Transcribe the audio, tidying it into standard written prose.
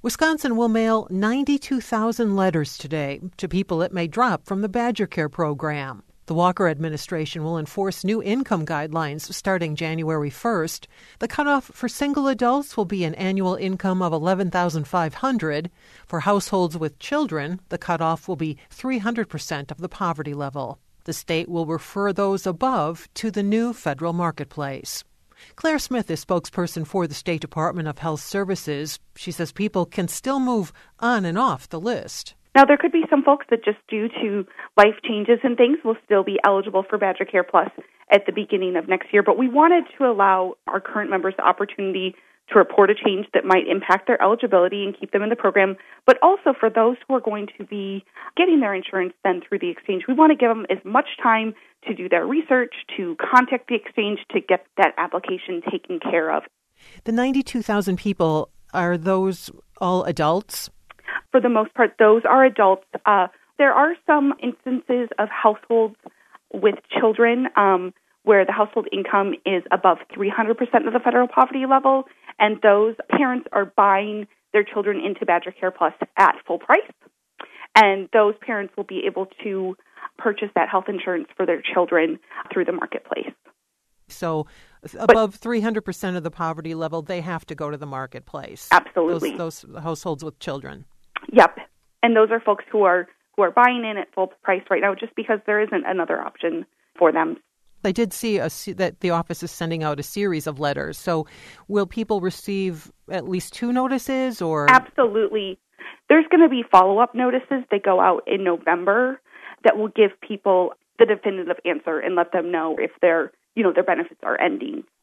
Wisconsin will mail 92,000 letters today to people it may drop from the Badger Care program. The Walker administration will enforce new income guidelines starting January 1st. The cutoff for single adults will be an annual income of $11,500. For households with children, the cutoff will be 300% of the poverty level. The state will refer those above to the new federal marketplace. Claire Smith is spokesperson for the State Department of Health Services. She says people can still move on and off the list. Now, there could be some folks that just due to life changes and things will still be eligible for Badger Care Plus at the beginning of next year, but we wanted to allow our current members the opportunity to report a change that might impact their eligibility and keep them in the program, but also for those who are going to be getting their insurance then through the exchange, we want to give them as much time to do their research, to contact the exchange, to get that application taken care of. The 92,000 people, are those all adults? For the most part, those are adults. There are some instances of households with children where the household income is above 300% of the federal poverty level, and those parents are buying their children into Badger Care Plus at full price, and those parents will be able to purchase that health insurance for their children through the marketplace. So above 300% of the poverty level, they have to go to the marketplace. Absolutely. Those households with children. Yep. And those are folks who are buying in at full price right now just because there isn't another option for them. I did see that the office is sending out a series of letters. So will people receive at least 2 notices or? Absolutely. There's going to be follow-up notices that go out in November that will give people the definitive answer and let them know if their benefits are ending.